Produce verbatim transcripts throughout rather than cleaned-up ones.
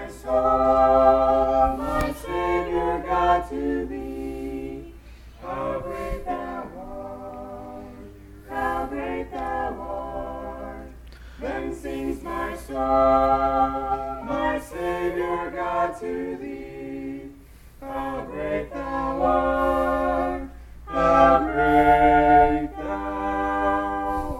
soul, my Savior God, to thee. How great thou art, how great thou art. Then sings my soul, my Savior God, to thee. How great thou art, how great thou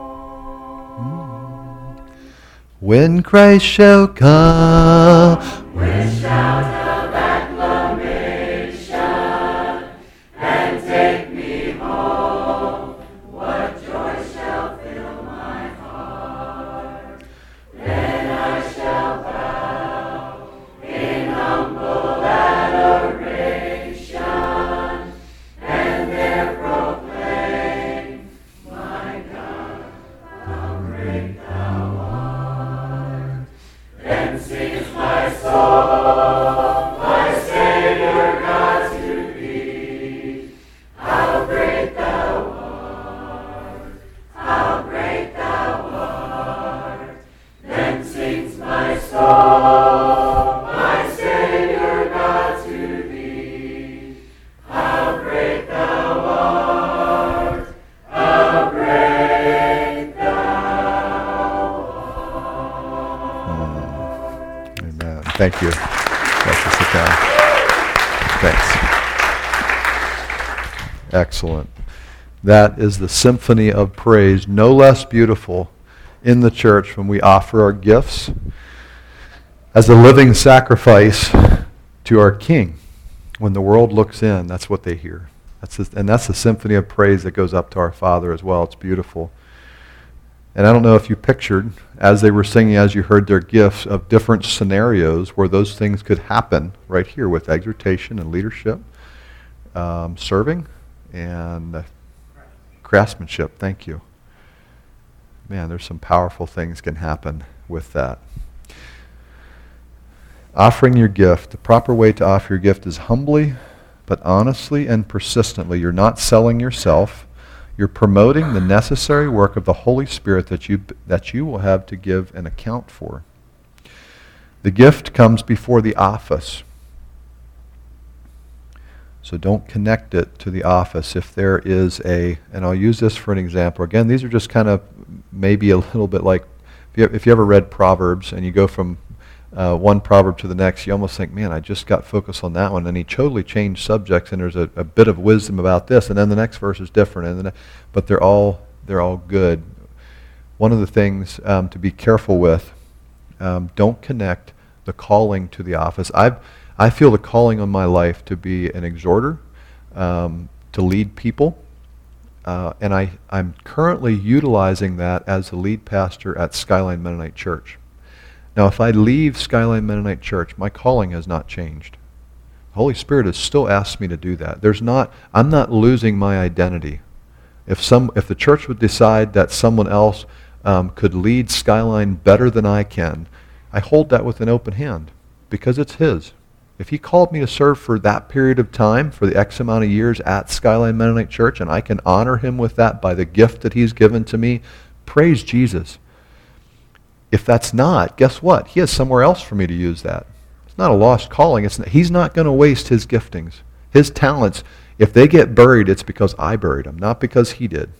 art. When Christ shall come, with shout of acclamation, and take me home, what joy shall fill my heart? Then I shall bow in humble adoration, and there proclaim, my God, how great thou art. Then sings my soul, my Savior God, to thee. How great thou art, how great thou art. Then sings my soul, my Savior God, to thee. How great thou art, how great thou art. Amen. Thank you. Let's sit down. Thanks. Excellent. That is the symphony of praise, no less beautiful in the church when we offer our gifts as a living sacrifice to our King. When the world looks in, that's what they hear. That's the, and that's the symphony of praise that goes up to our Father as well. It's beautiful. And I don't know if you pictured, as they were singing, as you heard their gifts, of different scenarios where those things could happen right here with exhortation and leadership, um, serving, and uh, craftsmanship. Thank you. Man, there's some powerful things can happen with that. Offering your gift. The proper way to offer your gift is humbly, but honestly and persistently. You're not selling yourself. You're promoting the necessary work of the Holy Spirit that you that you will have to give an account for. The gift comes before the office. So don't connect it to the office. If there is a, and I'll use this for an example. Again, these are just kind of maybe a little bit like, if you, if you ever read Proverbs and you go from uh, one proverb to the next, you almost think, man, I just got focused on that one. And he totally changed subjects, and there's a, a bit of wisdom about this, and then the next verse is different. And then, but they're all they're all good. One of the things um, to be careful with, um, don't connect the calling to the office. I've I feel the calling on my life to be an exhorter, um, to lead people, uh, and I, I'm currently utilizing that as the lead pastor at Skyline Mennonite Church. Now, if I leave Skyline Mennonite Church, my calling has not changed. The Holy Spirit has still asked me to do that. There's not, I'm not losing my identity. If some, if the church would decide that someone else um, could lead Skyline better than I can, I hold that with an open hand because it's His. If He called me to serve for that period of time, for the X amount of years at Skyline Mennonite Church, and I can honor Him with that by the gift that He's given to me, praise Jesus. If that's not, guess what? He has somewhere else for me to use that. It's not a lost calling. It's not, He's not going to waste His giftings. His talents, if they get buried, it's because I buried them, not because He did.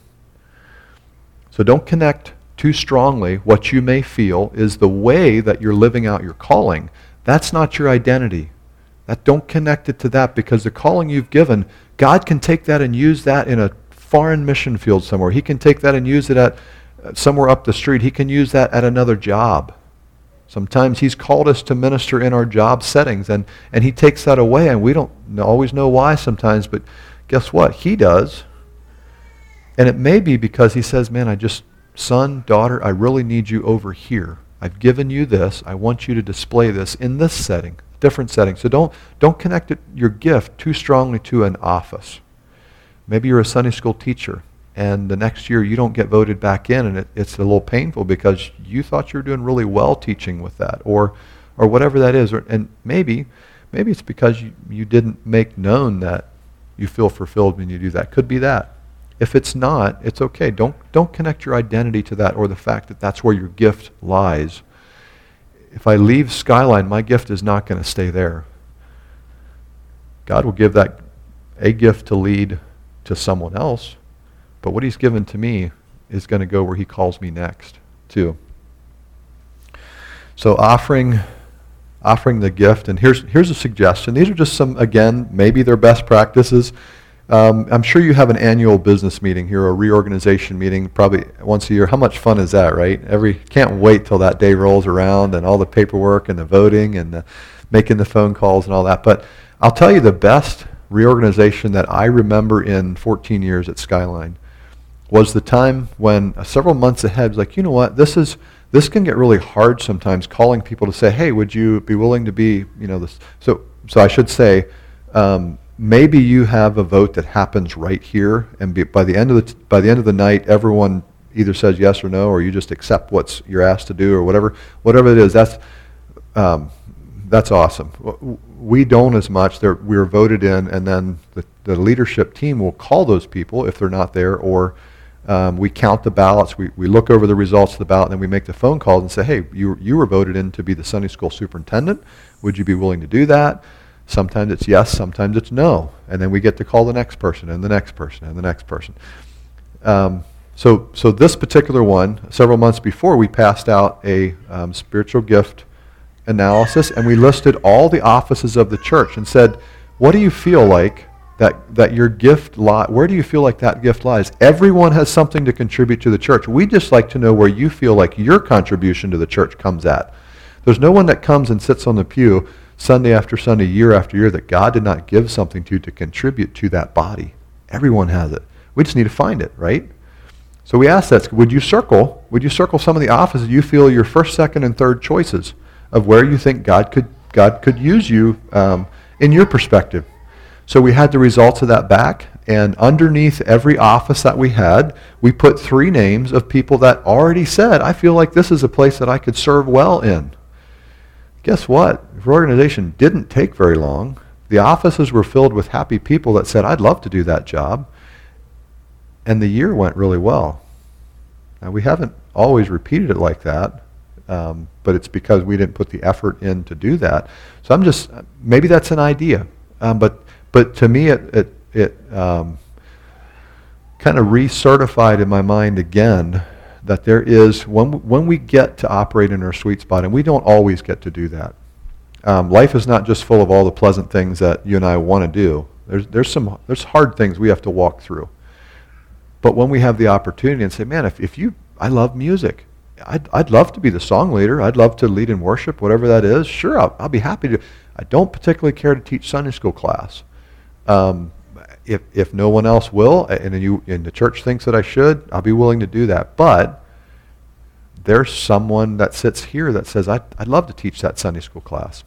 So don't connect too strongly what you may feel is the way that you're living out your calling. That's not your identity. That don't connect it to that, because the calling you've given, God can take that and use that in a foreign mission field somewhere. He can take that and use it at somewhere up the street. He can use that at another job. Sometimes He's called us to minister in our job settings, and, and He takes that away, and we don't always know why sometimes, but guess what? He does. And it may be because He says, man, I just, son, daughter, I really need you over here. I've given you this. I want you to display this in this setting, different setting. So don't, don't connect it, your gift too strongly to an office. Maybe you're a Sunday school teacher, and the next year you don't get voted back in, and it, it's a little painful because you thought you were doing really well teaching with that, or or whatever that is. Or, and maybe maybe it's because you, you didn't make known that you feel fulfilled when you do that. Could be that. If it's not, it's okay. Don't don't connect your identity to that or the fact that that's where your gift lies. if I leave Skyline, my gift is not going to stay there. God will give that a gift to lead to someone else, but what he's given to me is going to go where he calls me next, too. So offering offering the gift, and here's here's a suggestion. These are just some, again, maybe they're best practices. Um, I'm sure you have an annual business meeting here, a reorganization meeting, probably once a year. How much fun is that, right? Every can't wait till that day rolls around and all the paperwork and the voting and the making the phone calls and all that. But I'll tell you the best reorganization that I remember in fourteen years at Skyline was the time when uh, several months ahead, like, you know what, this is this can get really hard sometimes, calling people to say, hey, would you be willing to be, you know, this. So, so I should say, um, maybe you have a vote that happens right here, and be, by the end of the t- by the end of the night, everyone either says yes or no, or you just accept what you're asked to do, or whatever, whatever it is. That's um, that's awesome. We don't as much. They're, we're voted in, and then the, the leadership team will call those people if they're not there, or um, we count the ballots. We we look over the results of the ballot, and then we make the phone calls and say, hey, you you were voted in to be the Sunday school superintendent. Would you be willing to do that? Sometimes it's yes, sometimes it's no. And then we get to call the next person and the next person and the next person. Um, so so this particular one, several months before, we passed out a um, spiritual gift analysis, and we listed all the offices of the church and said, what do you feel like that, that your gift li- where do you feel like that gift lies? Everyone has something to contribute to the church. We just like to know where you feel like your contribution to the church comes at. There's no one that comes and sits on the pew Sunday after Sunday, year after year, that God did not give something to to contribute to that body. Everyone has it. We just need to find it, right? So we asked that, would you circle, would you circle some of the offices you feel your first, second, and third choices of where you think God could God could use you um, in your perspective? So we had the results of that back, and underneath every office that we had, we put three names of people that already said, I feel like this is a place that I could serve well in. Guess what? The organization didn't take very long. The offices were filled with happy people that said, I'd love to do that job. And the year went really well. Now, we haven't always repeated it like that, um, but it's because we didn't put the effort in to do that. So I'm just, maybe that's an idea. Um, but but to me, it, it, it um, kind of recertified in my mind again that there is, when, when we get to operate in our sweet spot, and we don't always get to do that. Um, life is not just full of all the pleasant things that you and I want to do. There's, there's some there's hard things we have to walk through. But when we have the opportunity and say, man, if, if you, I love music. I'd, I'd love to be the song leader. I'd love to lead in worship, whatever that is. Sure, I'll, I'll be happy to. I don't particularly care to teach Sunday school class. Um, if if no one else will, and you and the church thinks that I should, I'll be willing to do that. But there's someone that sits here that says, I'd, I'd love to teach that Sunday school class.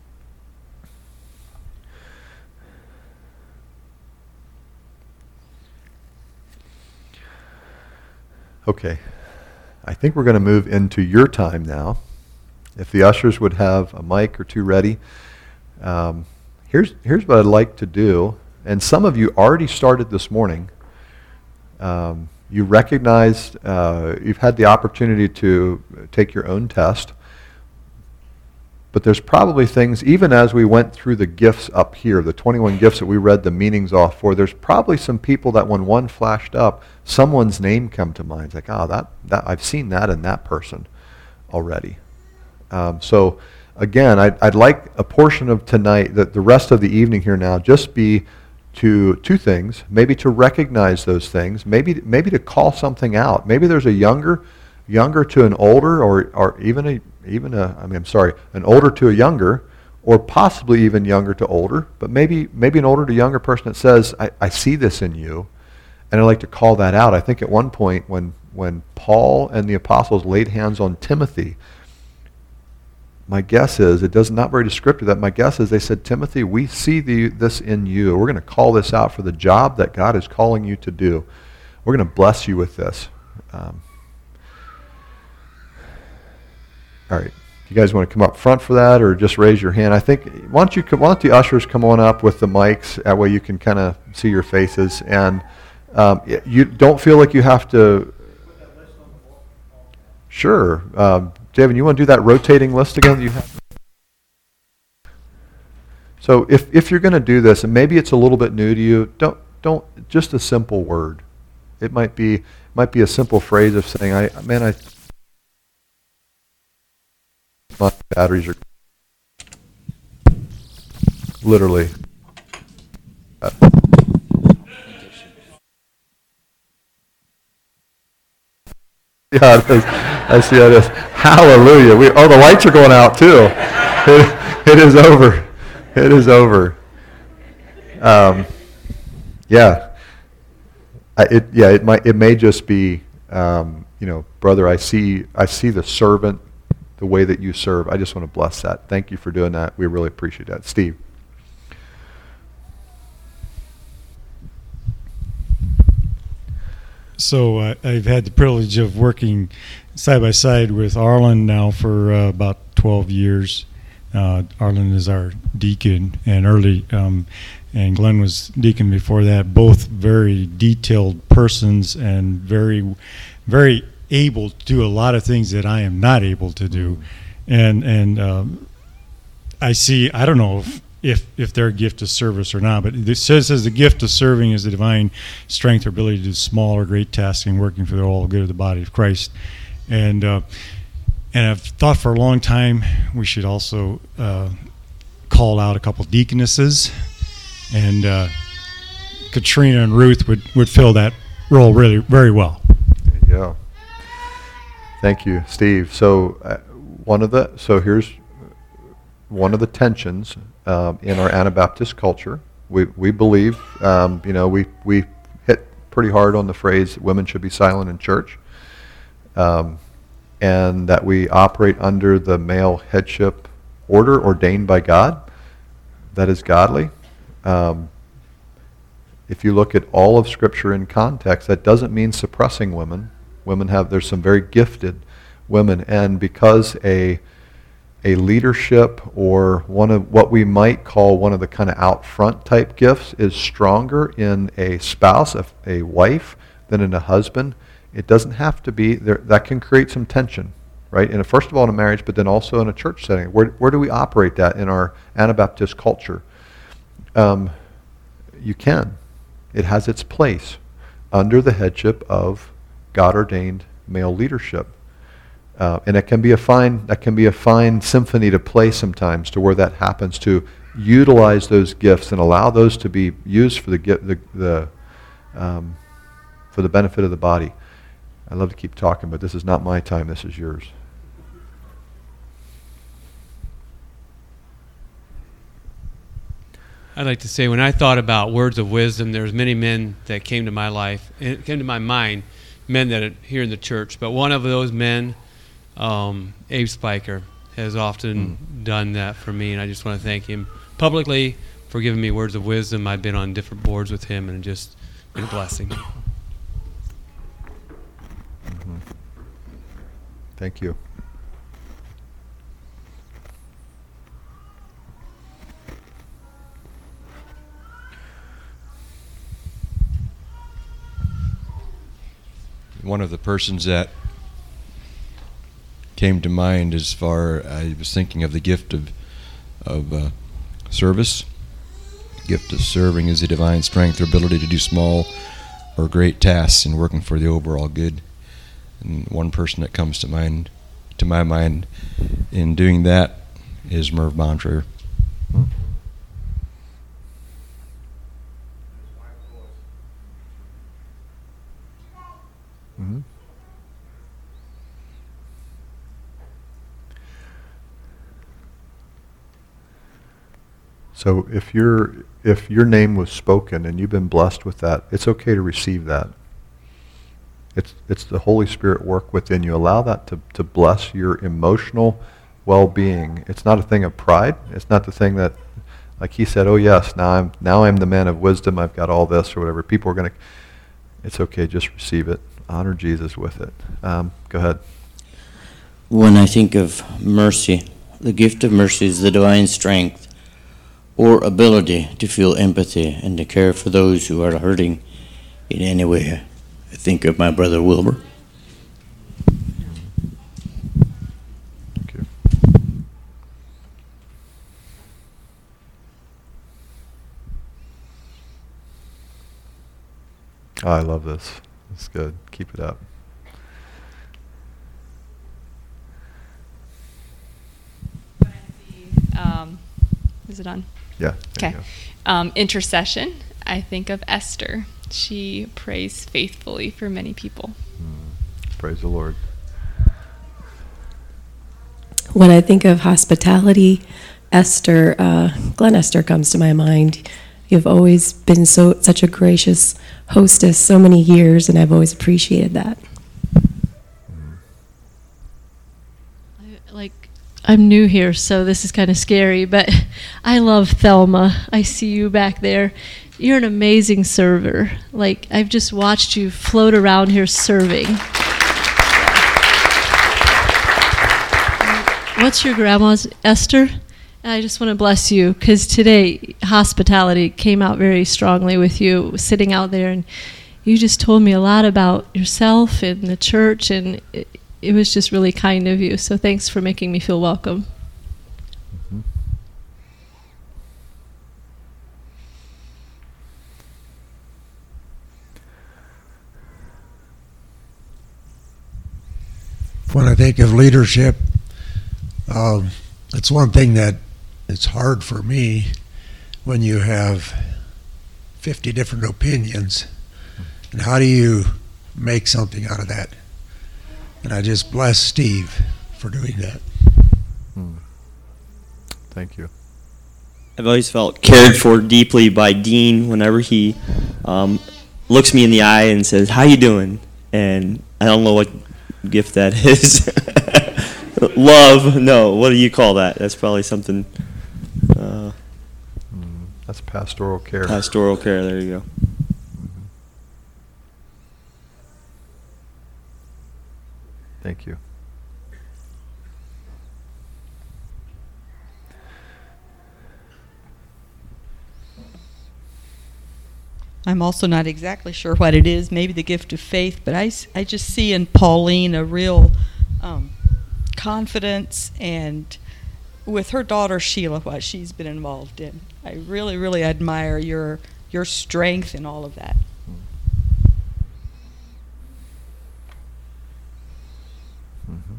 Okay, I think we're going to move into your time now. If the ushers would have a mic or two ready. Um, here's, here's what I'd like to do, and some of you already started this morning. Um, you recognized, uh, you've had the opportunity to take your own test, but there's probably things, even as we went through the gifts up here, the twenty-one gifts that we read the meanings off for, there's probably some people that when one flashed up, someone's name come to mind. It's like, oh, that, that I've seen that in that person already. Um, so again, I'd, I'd like a portion of tonight, that the rest of the evening here now, just be to two things, maybe to recognize those things, maybe maybe to call something out. Maybe there's a younger, younger to an older, or or even a even a I mean I'm sorry, an older to a younger, or possibly even younger to older, but maybe maybe an older to younger person that says, I, I see this in you, and I'd like to call that out. I think at one point when when Paul and the apostles laid hands on Timothy, my guess is, it does not very descriptive, that my guess is they said, Timothy, we see the, this in you. We're going to call this out for the job that God is calling you to do. We're going to bless you with this. Um, all right. You guys want to come up front for that, or just raise your hand? I think, why don't, you, why don't the ushers come on up with the mics? That way you can kind of see your faces. And um, you don't feel like you have to... Sure. Um, Javen, you want to do that rotating list again that you have? So if, if you're going to do this, and maybe it's a little bit new to you, don't don't just a simple word. It might be might be a simple phrase of saying, "I man, I my batteries are literally." Uh, yeah, it is. I see how it is. Hallelujah! We oh, the lights are going out too. It, it is over. It is over. Um, yeah. I, it yeah. It might. It may just be. Um, you know, brother. I see. I see the servant, the way that you serve. I just want to bless that. Thank you for doing that. We really appreciate that, Steve. So uh, I've had the privilege of working side by side with Arlen now for uh, about twelve years. Uh, Arlen is our deacon, and early, um, and Glenn was deacon before that. Both very detailed persons and very, very able to do a lot of things that I am not able to do. And and um, I see. I don't know if. If, if their gift of service or not, but it says, says the gift of serving is the divine strength or ability to do small or great tasks and working for the all good of the body of Christ. And uh, and I've thought for a long time we should also uh, call out a couple deaconesses, and uh, Katrina and Ruth would, would fill that role really very well. There you go. Thank you, Steve. So uh, one of the so here's one of the tensions um, in our Anabaptist culture. We we believe, um, you know, we we hit pretty hard on the phrase women should be silent in church, um, and that we operate under the male headship order ordained by God. That is godly. Um, if you look at all of Scripture in context, that doesn't mean suppressing women. Women have there's some very gifted women, and because a a leadership or one of what we might call one of the kind of out front type gifts is stronger in a spouse, a, a wife, than in a husband, it doesn't have to be there. That can create some tension, right? And first of all in a marriage, but then also in a church setting. Where where do we operate that in our Anabaptist culture? Um, you can. It has its place under the headship of God-ordained male leadership. Uh, and it can be a fine that can be a fine symphony to play sometimes, to where that happens, to utilize those gifts and allow those to be used for the the, the um, for the benefit of the body. I love to keep talking, but this is not my time. This is yours. I'd like to say, when I thought about words of wisdom, there's many men that came to my life, it came to my mind, men that are here in the church. But one of those men, Um, Abe Spiker, has often mm. done that for me, and I just want to thank him publicly for giving me words of wisdom. I've been on different boards with him, and just been a blessing. Mm-hmm. Thank you. One of the persons that came to mind as far I was thinking of the gift of of uh, service. Gift of serving is a divine strength or ability to do small or great tasks in working for the overall good. And one person that comes to mind, to my mind, in doing that is Merv Montrayer. Mm-hmm. So if your if your name was spoken and you've been blessed with that, it's okay to receive that. It's it's the Holy Spirit work within you. Allow that to, to bless your emotional well-being. It's not a thing of pride. It's not the thing that, like he said, oh yes, now I'm now I'm the man of wisdom. I've got all this or whatever. People are going to. It's okay. Just receive it. Honor Jesus with it. Um, go ahead. When I think of mercy, the gift of mercy is the divine strength or ability to feel empathy and to care for those who are hurting in any way. I think of my brother Wilbur. Oh, I love this. It's good. Keep it up. Um, is it on? Yeah. there Okay. you go. Um, intercession. I think of Esther. She prays faithfully for many people. Mm. Praise the Lord. When I think of hospitality, Esther, uh, Glen Esther comes to my mind. You've always been so such a gracious hostess so many years, and I've always appreciated that. I- Like, I'm new here, so this is kind of scary, but I love Thelma. I see you back there. You're an amazing server. Like, I've just watched you float around here serving. What's your grandma's, Esther? And I just want to bless you, because today hospitality came out very strongly with you sitting out there, and you just told me a lot about yourself and the church, and it, it was just really kind of you. So thanks for making me feel welcome. Mhm. When I think of leadership, um, it's one thing that it's hard for me when you have fifty different opinions. And how do you make something out of that? And I just bless Steve for doing that. Mm. Thank you. I've always felt cared for deeply by Dean whenever he um, looks me in the eye and says, "How you doing?" And I don't know what gift that is. Love? No. What do you call that? That's probably something. Uh, Mm. That's pastoral care. pastoral care. There you go. Mhm. Thank you. I'm also not exactly sure what it is, maybe the gift of faith, but I, s- I just see in Pauline a real um, confidence, and with her daughter Sheila, what she's been involved in. I really, really admire your your strength in all of that. Mhm.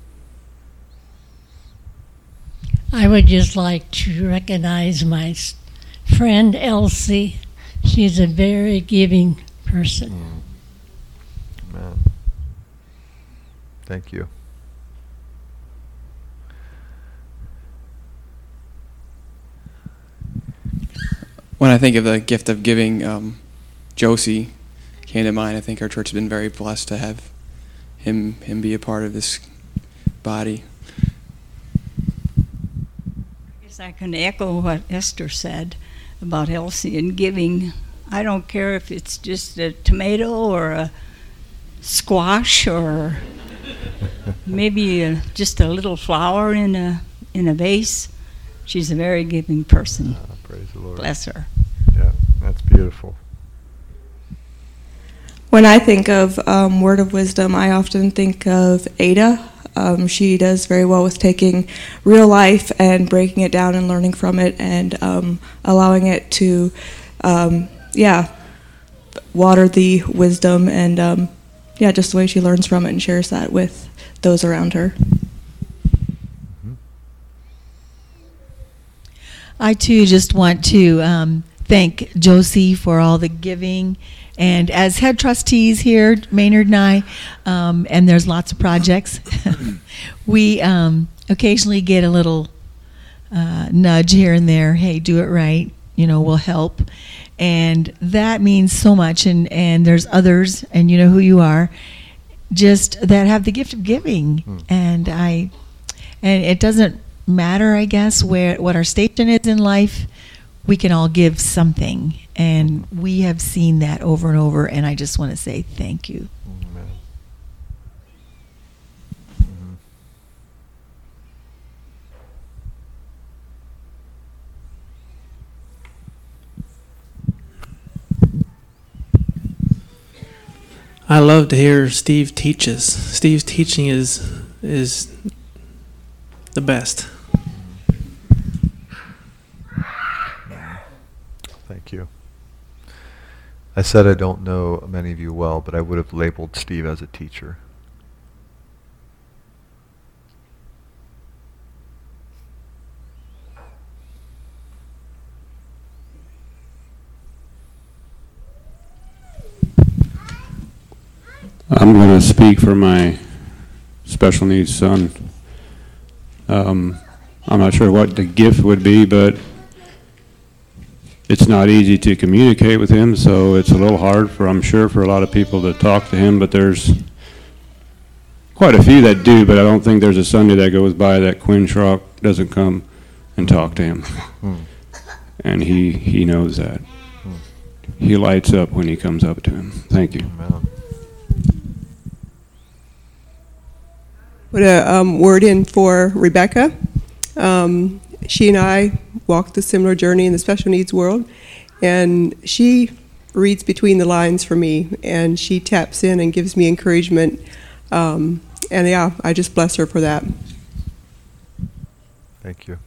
I would just like to recognize my s- friend Elsie. She's a very giving person. Mm. Amen. Thank you. When I think of the gift of giving, um, Josie came to mind. I think our church has been very blessed to have him him be a part of this body. I guess I can echo what Esther said about Elsie and giving. I don't care if it's just a tomato or a squash or maybe a, just a little flower in a in a vase. She's a very giving person. Ah, praise the Lord. Bless her. Yeah, that's beautiful. When I think of um, Word of Wisdom, I often think of Ada. Um, she does very well with taking real life and breaking it down and learning from it and um, allowing it to, um, yeah, water the wisdom and, um, yeah, just the way she learns from it and shares that with those around her. I too just want to um, thank Josie for all the giving. And as head trustees here, Maynard and I, um, and there's lots of projects, we um, occasionally get a little uh, nudge here and there. Hey, do it right. You know, we'll help. And that means so much. And, and there's others, and you know who you are, just that have the gift of giving. Mm. And I, and it doesn't matter, I guess, where what our station is in life. We can all give something, and we have seen that over and over, and I just want to say thank you. Amen. Mhm. I love to hear Steve teaches. Steve's teaching is is the best. Thank you. I said I don't know many of you well, but I would have labeled Steve as a teacher. I'm going to speak for my special needs son. Um, I'm not sure what the gift would be, but it's not easy to communicate with him, so it's a little hard for, I'm sure, for a lot of people to talk to him, but there's quite a few that do, but I don't think there's a Sunday that goes by that Quinn Schrock doesn't come and talk to him. Hmm. And he, he knows that. Hmm. He lights up when he comes up to him. Thank you. Amen. Put a um, word in for Rebecca. Um, she and I walked a similar journey in the special needs world, and she reads between the lines for me, and she taps in and gives me encouragement. Um, and yeah, I just bless her for that. Thank you.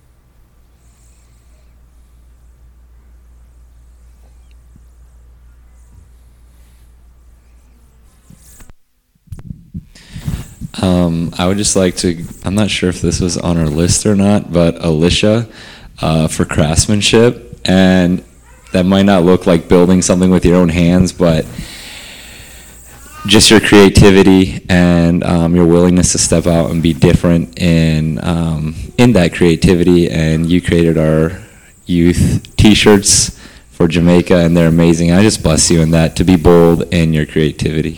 Um, I would just like to, I'm not sure if this was on our list or not, but Alicia uh, for craftsmanship. And that might not look like building something with your own hands, but just your creativity and um, your willingness to step out and be different in, um, in that creativity. And you created our youth t-shirts for Jamaica, and they're amazing. I just bless you in that, to be bold in your creativity.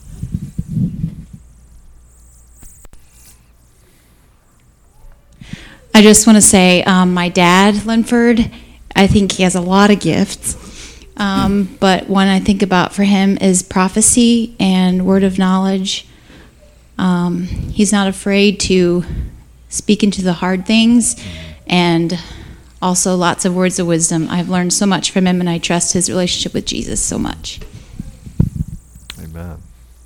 I just want to say, um, my dad, Linford, I think he has a lot of gifts. Um, but one I think about for him is prophecy and word of knowledge. Um, he's not afraid to speak into the hard things, and also lots of words of wisdom. I've learned so much from him, and I trust his relationship with Jesus so much. Amen.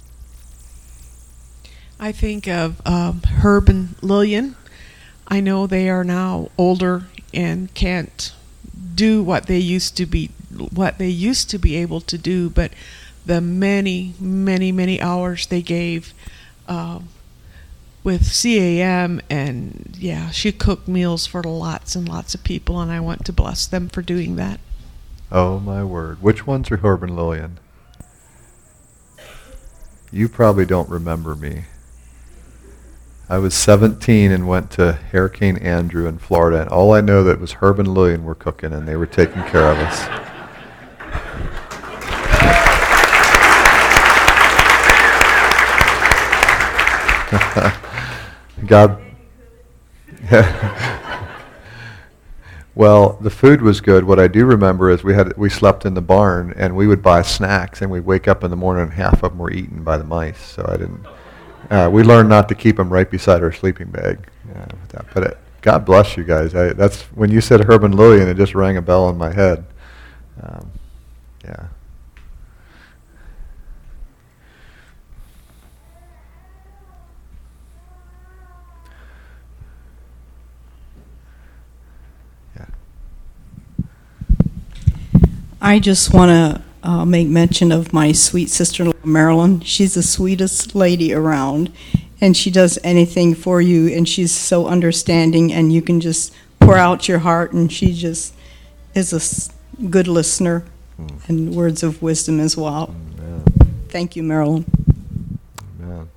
I think of um, Herb and Lillian. I know they are now older and can't do what they used to be, what they used to be able to do, but the many, many, many hours they gave uh, with C A M, and yeah, she cooked meals for lots and lots of people, and I want to bless them for doing that. Oh my word. Which ones are Herb and Lillian? You probably don't remember me. I was seventeen and went to Hurricane Andrew in Florida, and all I know that was Herb and Lillian were cooking, and they were taking care of us. God. Well, the food was good. What I do remember is we had we slept in the barn, and we would buy snacks, and we'd wake up in the morning and half of them were eaten by the mice. So I didn't. Uh, we learned not to keep them right beside our sleeping bag. Yeah, with that. But it, God bless you guys. I, that's when you said Herb and Lillian, it just rang a bell in my head. Um, yeah. I just want to uh, make mention of my sweet sister-in-law, Marilyn. She's the sweetest lady around, and she does anything for you, and she's so understanding, and you can just pour out your heart, and she just is a s- good listener mm. and words of wisdom as well. Amen. Thank you, Marilyn. Amen.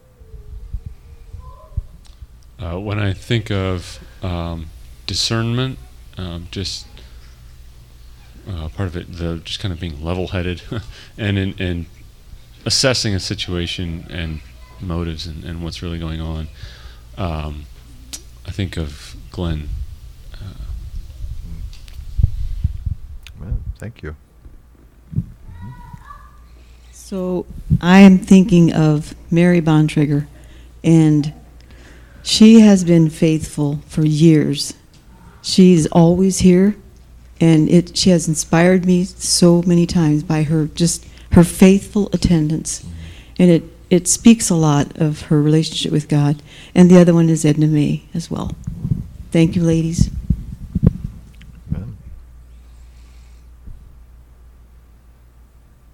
Uh, when I think of um, discernment, um, just Uh, part of it, the just kind of being level-headed and in, in assessing a situation and motives and, and what's really going on. Um, I think of Glenn. Uh, well, thank you. Mm-hmm. So I am thinking of Mary Bontrager, and she has been faithful for years. She's always here. And it, she has inspired me so many times by her just her faithful attendance, and it, it speaks a lot of her relationship with God. And the other one is Edna May as well. Thank you, ladies. Amen.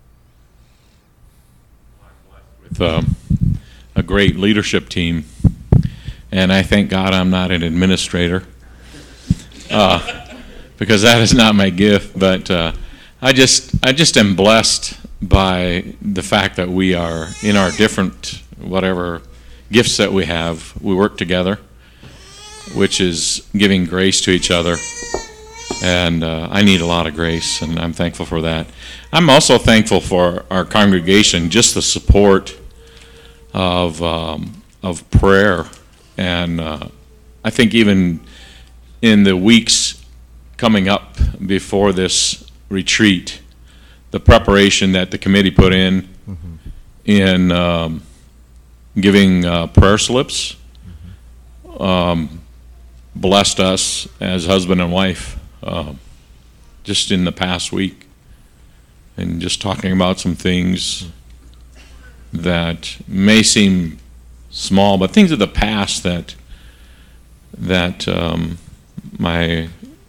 with um, a great leadership team, and I thank God I'm not an administrator, uh, because that is not my gift. But uh, I just I just am blessed by the fact that we are in our different whatever gifts that we have, we work together, which is giving grace to each other. And uh, I need a lot of grace, and I'm thankful for that. I'm also thankful for our congregation, just the support of um, of prayer. And uh, I think even in the weeks coming up before this retreat, the preparation that the committee put in mm-hmm. in um, giving uh, prayer slips mm-hmm. um, blessed us as husband and wife. Uh, just in the past week, and just talking about some things that may seem small, but things of the past that that um, my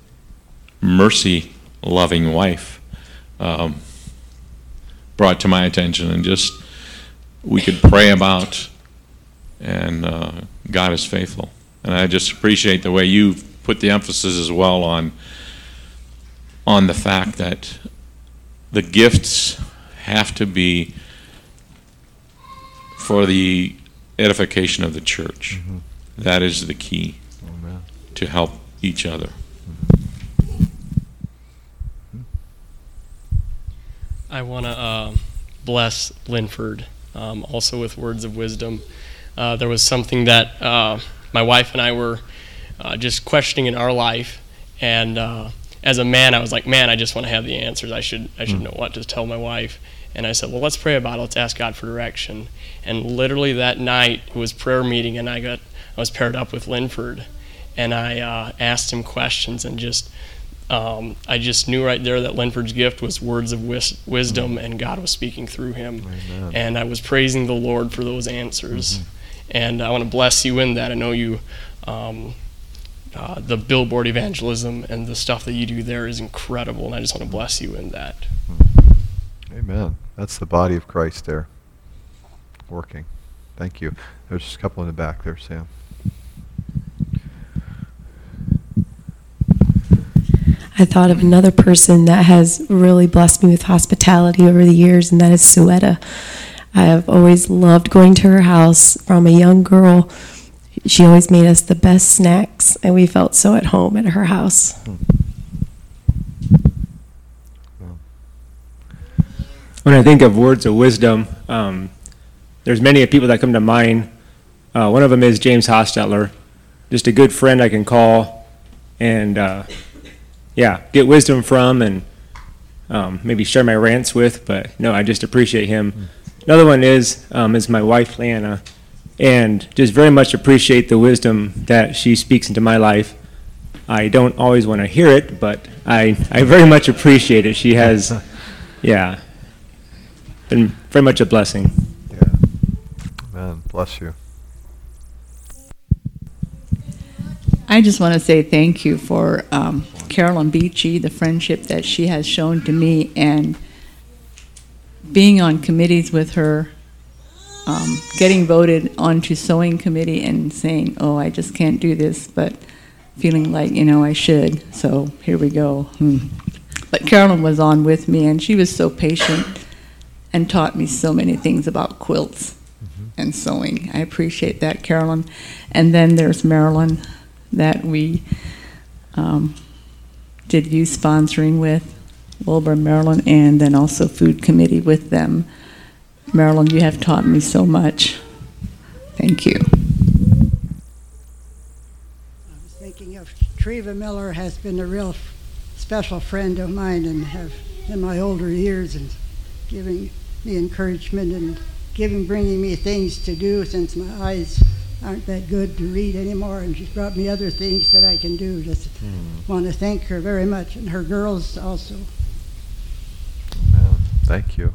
mercy-loving wife um, brought to my attention, and just we could pray about, and uh, God is faithful. And I just appreciate the way you put the emphasis as well on on the fact that the gifts have to be for the edification of the church. Mm-hmm. That is the key. Amen. To help each other. Mm-hmm. I want to uh, bless Linford um, also with words of wisdom. Uh, there was something that uh, my wife and I were uh, just questioning in our life, and uh, as a man, I was like, man, I just want to have the answers. I should I should mm. know what to tell my wife. And I said, well, let's pray about it. Let's ask God for direction. And literally that night, it was prayer meeting, and I got I was paired up with Linford, and I uh, asked him questions, and just um, I just knew right there that Linford's gift was words of wis- wisdom, mm. and God was speaking through him. Amen. And I was praising the Lord for those answers. Mm-hmm. And I want to bless you in that. I know you. Um, Uh, the billboard evangelism and the stuff that you do there is incredible, and I just want to bless you in that. Amen. That's the body of Christ there, working. Thank you. There's a couple in the back there, Sam. I thought of another person that has really blessed me with hospitality over the years, and that is Suetta. I have always loved going to her house from a young girl. She always made us the best snacks, and we felt so at home at her house. When I think of words of wisdom, um, there's many people that come to mind. Uh, one of them is James Hostetler, just a good friend I can call and, uh, yeah, get wisdom from, and um, maybe share my rants with. But no, I just appreciate him. Another one is um, is my wife, Leanna. And just very much appreciate the wisdom that she speaks into my life. I don't always want to hear it, but I, I very much appreciate it. She has, yeah, been very much a blessing. Yeah. Amen. Bless you. I just want to say thank you for um, Carolyn Beachy, the friendship that she has shown to me, and being on committees with her. Um, getting voted onto sewing committee and saying, oh, I just can't do this, but feeling like, you know, I should. So here we go. Hmm. But Carolyn was on with me, and she was so patient and taught me so many things about quilts mm-hmm. and sewing. I appreciate that, Carolyn. And then there's Marilyn that we um, did youth sponsoring with, Wilbur and Marilyn, and then also food committee with them. Marilyn, you have taught me so much. Thank you. I was thinking of Treva Miller has been a real special friend of mine, and have in my older years, and giving me encouragement and giving, bringing me things to do, since my eyes aren't that good to read anymore, and she's brought me other things that I can do. Just mm. want to thank her very much, and her girls also. Amen. Thank you.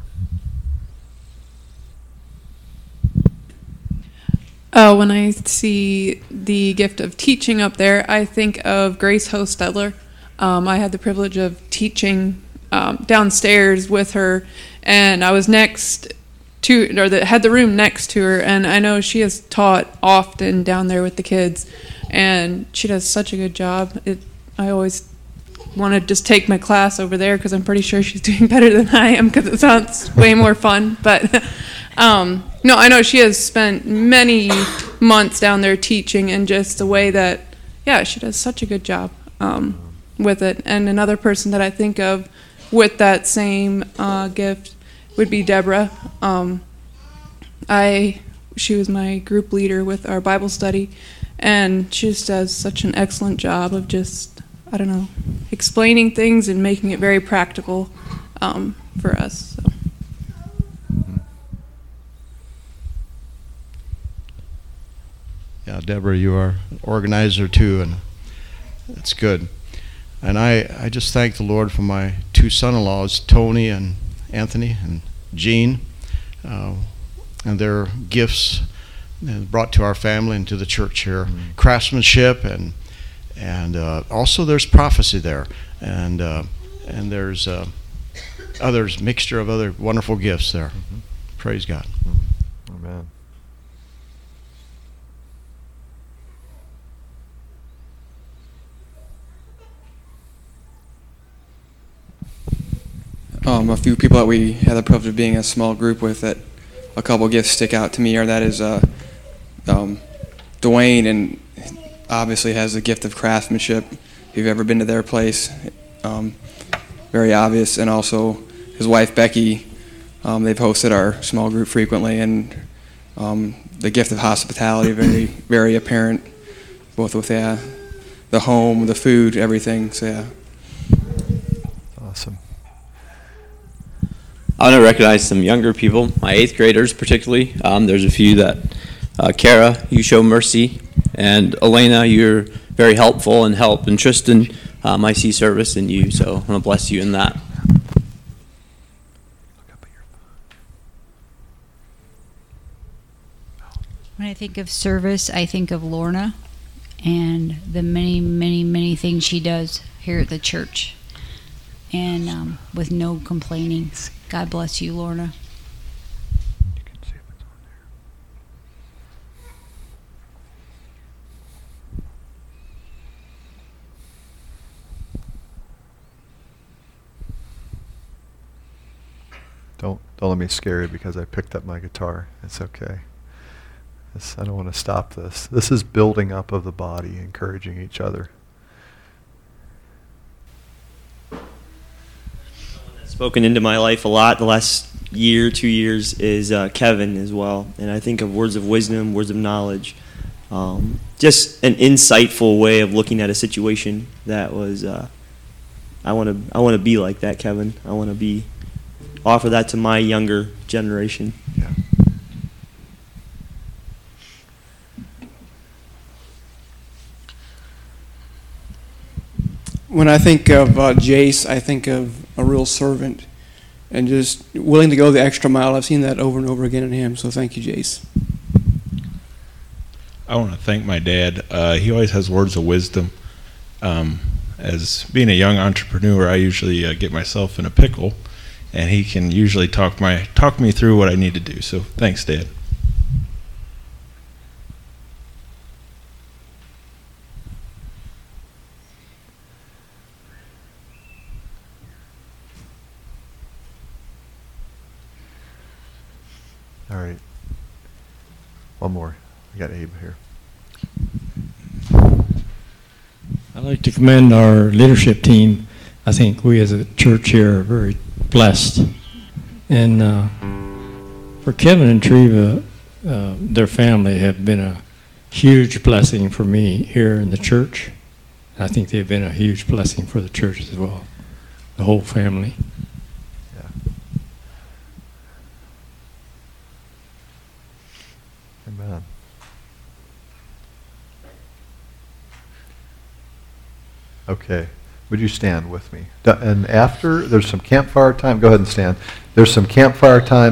Uh, when I see the gift of teaching up there, I think of Grace Hostetler. Um, I had the privilege of teaching um, downstairs with her, and I was next to, or that had the room next to her, and I know she has taught often down there with the kids, and she does such a good job. It, I always want to just take my class over there because I'm pretty sure she's doing better than I am because it sounds way more fun. But um, no, I know she has spent many months down there teaching, and just the way that, yeah, she does such a good job um, with it. And another person that I think of with that same uh, gift would be Deborah. Um, I she was my group leader with our Bible study, and she just does such an excellent job of just, I don't know, explaining things and making it very practical um, for us. So. Yeah, Deborah, you are an organizer too, and it's good. And I, I just thank the Lord for my two son-in-laws, Tony and Anthony and Jean, uh, and their gifts brought to our family and to the church here. Mm-hmm. Craftsmanship, and and uh, also there's prophecy there, and uh, and there's uh, others, mixture of other wonderful gifts there. Mm-hmm. Praise God. Mm-hmm. Amen. Um, a few people that we had the privilege of being a small group with, that a couple gifts stick out to me, or that is uh, um, Dwayne, and obviously has the gift of craftsmanship. If you've ever been to their place, um, very obvious. And also his wife Becky, um, they've hosted our small group frequently, and um, the gift of hospitality, very very apparent, both with uh, the home, the food, everything. So yeah. Awesome. I want to recognize some younger people, my eighth graders particularly. Um, there's a few that, uh, Kara, you show mercy, and Elena, you're very helpful and help, and Tristan, um, I see service in you, so I want to bless you in that. When I think of service, I think of Lorna and the many, many, many things she does here at the church, and um, with no complaining. God bless you, Lorna. You can see if it's on there. Don't don't let me scare you because I picked up my guitar. It's okay. This, I don't want to stop this. This is building up of the body, encouraging each other. Spoken into my life a lot the last year, two years is uh, Kevin as well. And I think of words of wisdom, words of knowledge, um, just an insightful way of looking at a situation that was, uh, I want to I want to be like that, Kevin. I want to be, offer that to my younger generation. Yeah. When I think of uh, Jace, I think of a real servant and just willing to go the extra mile. I've seen that over and over again in him, so thank you, Jace. I want to thank my dad. Uh, he always has words of wisdom. Um, as being a young entrepreneur, I usually uh, get myself in a pickle, and he can usually talk my talk me through what I need to do. So thanks, Dad. All right. One more. We got Abe here. I'd like to commend our leadership team. I think we as a church here are very blessed. And uh, for Kevin and Treva, uh, their family have been a huge blessing for me here in the church. I think they've been a huge blessing for the church as well, the whole family. Amen. Okay. Would you stand with me? And after, there's some campfire time. Go ahead and stand. There's some campfire time.